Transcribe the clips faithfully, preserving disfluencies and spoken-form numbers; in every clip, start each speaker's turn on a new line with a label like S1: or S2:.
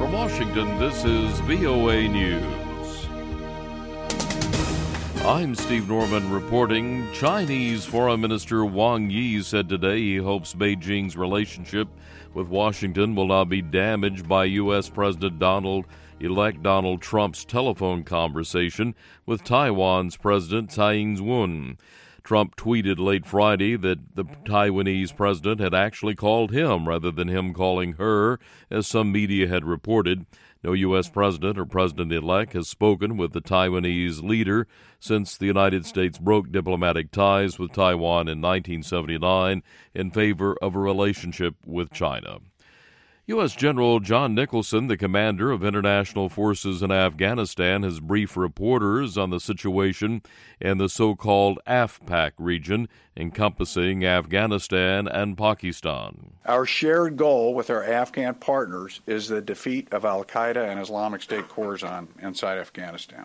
S1: From Washington, this is V O A News. I'm Steve Norman reporting. Chinese Foreign Minister Wang Yi said today he hopes Beijing's relationship with Washington will not be damaged by U S. President Donald-elect Donald Trump's telephone conversation with Taiwan's President Tsai Ing-wen. Trump tweeted late Friday that the Taiwanese president had actually called him rather than him calling her, as some media had reported. No U S president or president-elect has spoken with the Taiwanese leader since the United States broke diplomatic ties with Taiwan in nineteen seventy-nine in favor of a relationship with China. U S. General John Nicholson, the commander of international forces in Afghanistan, has briefed reporters on the situation in the so-called AFPAC region, encompassing Afghanistan and Pakistan.
S2: Our shared goal with our Afghan partners is the defeat of al-Qaeda and Islamic State Khorasan inside Afghanistan.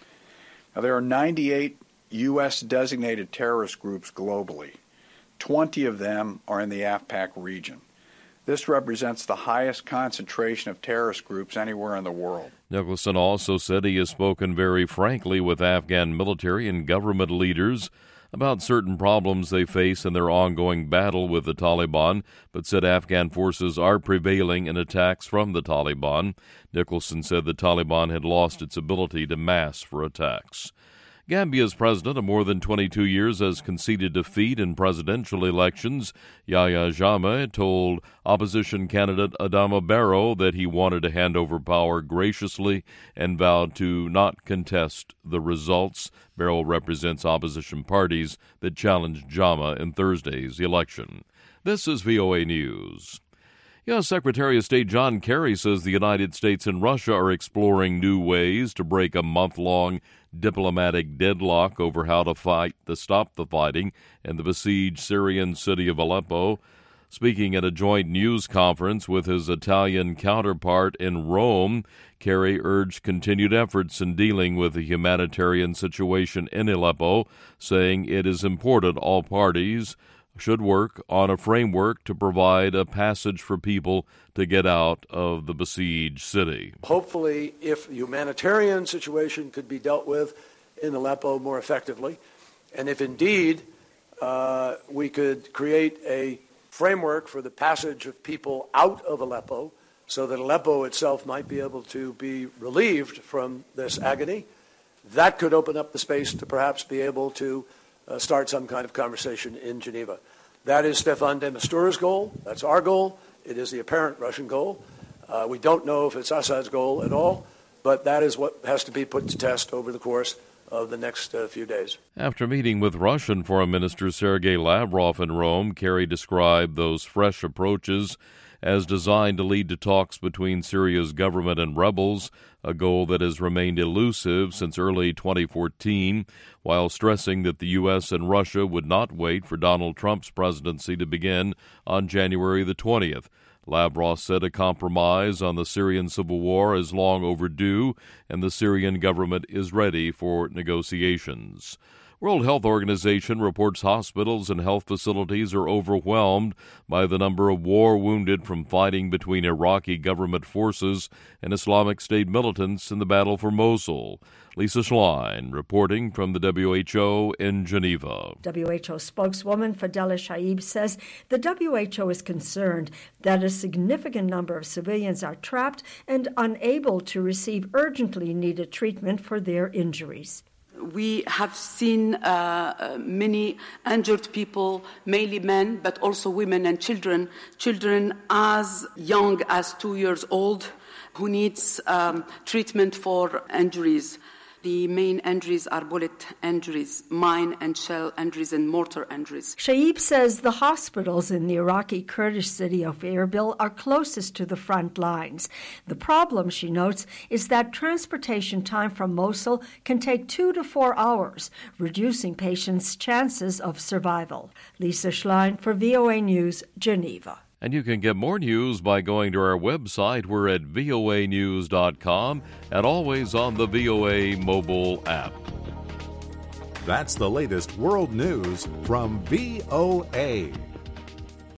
S2: Now, there are ninety-eight U S designated terrorist groups globally. twenty of them are in the AFPAC region. This represents the highest concentration of terrorist groups anywhere in the world.
S1: Nicholson also said he has spoken very frankly with Afghan military and government leaders about certain problems they face in their ongoing battle with the Taliban, but said Afghan forces are prevailing in attacks from the Taliban. Nicholson said the Taliban had lost its ability to mass for attacks. Gambia's president of more than twenty-two years has conceded defeat in presidential elections. Yahya Jammeh told opposition candidate Adama Barrow that he wanted to hand over power graciously and vowed to not contest the results. Barrow represents opposition parties that challenged Jammeh in Thursday's election. This is V O A News. U S. Secretary of State John Kerry says the United States and Russia are exploring new ways to break a month-long diplomatic deadlock over how to fight to stop the fighting in the besieged Syrian city of Aleppo. Speaking at a joint news conference with his Italian counterpart in Rome, Kerry urged continued efforts in dealing with the humanitarian situation in Aleppo, saying it is important all parties should work on a framework to provide a passage for people to get out of the besieged city.
S3: Hopefully, if the humanitarian situation could be dealt with in Aleppo more effectively, and if indeed uh, we could create a framework for the passage of people out of Aleppo so that Aleppo itself might be able to be relieved from this agony, that could open up the space to perhaps be able to Uh, start some kind of conversation in Geneva. That is Stefan de Mistura's goal. That's our goal. It is the apparent Russian goal. Uh, we don't know if it's Assad's goal at all, but that is what has to be put to test over the course of the next uh, few days.
S1: After meeting with Russian Foreign Minister Sergei Lavrov in Rome, Kerry described those fresh approaches as designed to lead to talks between Syria's government and rebels, a goal that has remained elusive since early twenty fourteen, while stressing that the U S and Russia would not wait for Donald Trump's presidency to begin on January the twentieth. Lavrov said a compromise on the Syrian civil war is long overdue, and the Syrian government is ready for negotiations. World Health Organization reports hospitals and health facilities are overwhelmed by the number of war wounded from fighting between Iraqi government forces and Islamic State militants in the battle for Mosul. Lisa Schlein reporting from the W H O in Geneva.
S4: W H O spokeswoman Fadela Shaib says the W H O is concerned that a significant number of civilians are trapped and unable to receive urgently needed treatment for their injuries.
S5: We have seen uh, many injured people, mainly men, but also women and children, children as young as two years old who needs um, treatment for injuries. The main injuries are bullet injuries, mine and shell injuries, and mortar injuries.
S4: Shaib says the hospitals in the Iraqi Kurdish city of Erbil are closest to the front lines. The problem, she notes, is that transportation time from Mosul can take two to four hours, reducing patients' chances of survival. Lisa Schlein for V O A News, Geneva.
S1: And you can get more news by going to our website. We're at V O A news dot com and always on the V O A mobile app.
S6: That's the latest world news from V O A.